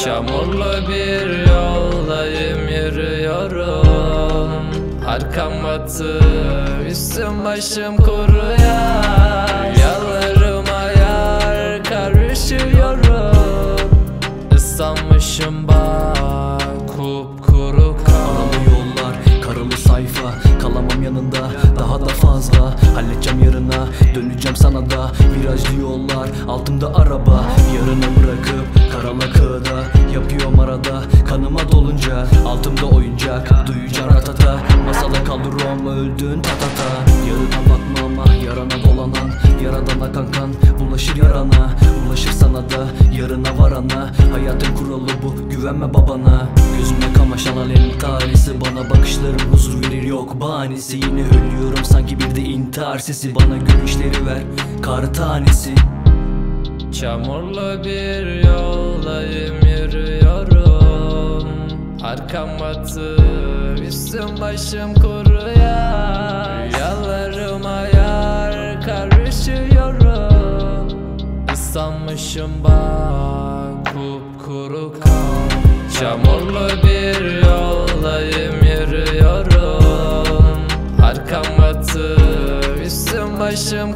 Çamurlu bir yoldayım, yürüyorum. Arkam batık, üstüm başım kuruyor. Yollarıma yar karışıyorum. Islanmışım bak, kupkuru kal. Aralı yollar, karalı sayfa, kalamam yanında daha da fazla. Halledeceğim yarına, döneceğim sana da. Virajlı yollar, altımda araba. Yarına bırakıp karalı kığıda yapıyorum arada. Kanıma dolunca altımda oyuncak. Duyacağım ratata, masada kalırım öldün tatata. Yarına bakma ama yarana dolanan, yaradan akan kan bulaşır yarana. Ulaşır sana da yarına varana. Hayatın kuralı bu, güvenme babana. Gözüme kamaşan alem tanesi, bana bakışların huzur verir yok bahanesi. Yine ölüyorum sanki bir de intihar sesi. Bana gülüşleri ver kar tanesi. Çamurlu bir yoldayım, yürüyorum. Arkam batık, üstüm başım kuruyor. Rüyalarıma yar karışıyorum. Islanmışım bak, kupkuru kal. Çamurlu bir yoldayım, yürüyorum. Arkam batık, üstüm başım